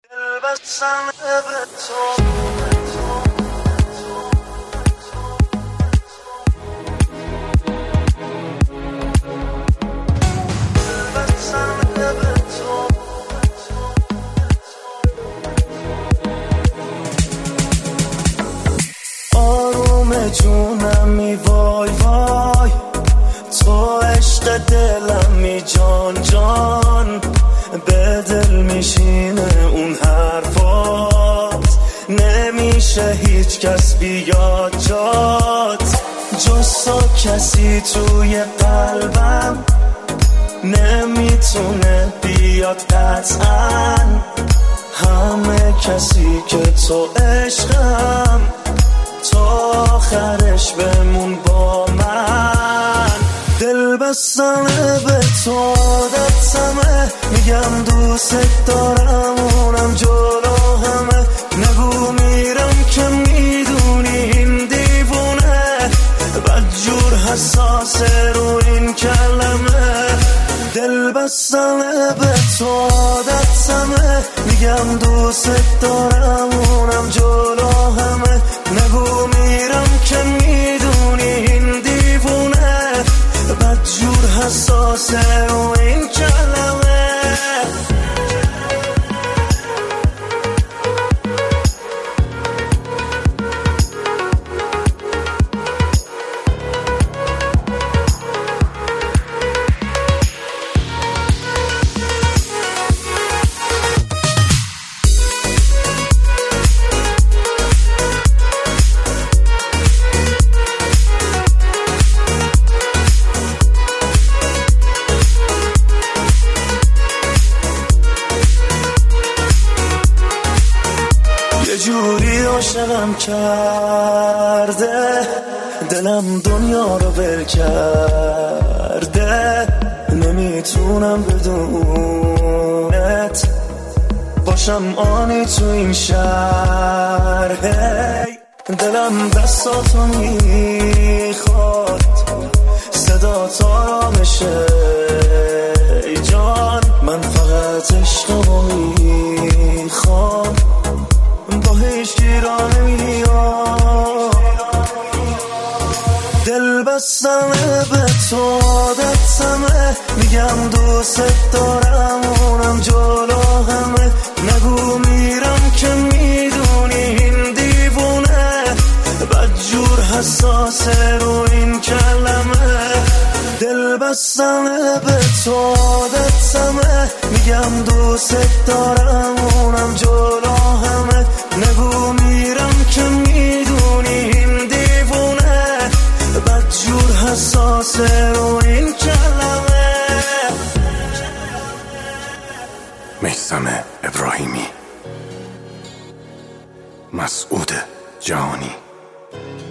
آروم جونمی وای وای، تو عشق دلمی جان جان، به دل میشینه اون حرفات، نمیشه هیچ کس بیاد جات، جز تو کسی توی قلبم نمیتونه بیاد قطعا، همه کسی که تو عشقم، تا آخرش بمون با من. دل بستنه به تو عادتمه، میگم دوست دارم اونم جلو همه، نگو میرم که میدونی این دیوونه، بدجور حساسه رو این کلمه. دل بستنه به تو عادتمه، میگم دوست دارم اونم جلو همه، نگو میرم که میدونی این دیوونه، بدجور حساسه رو این کلمه. یه جوری عاشقم کرده، دلم دنیا رو ول کرده، نمیتونم بدونت باشم آنی تو این شهر. دلم دستاتو میخواد، صدا تا بشه ای جان، من فقط عشقمو میخوام، با هیچ گیرانه میاد. دل بستنه به تو عادتمه، میگم دوست دارم اونم جلو همه، نگو میرم که میدونی این دیوونه، بدجور حساسه رو این کلمه. دل بستنه به تو عادتمه، میگم دوست دارم اونم جلو همه، نگو میرم که میدونی این دیوونه، بدجور حساسه رو این کلمه. میثم ابراهیمی، مسعود جهانی.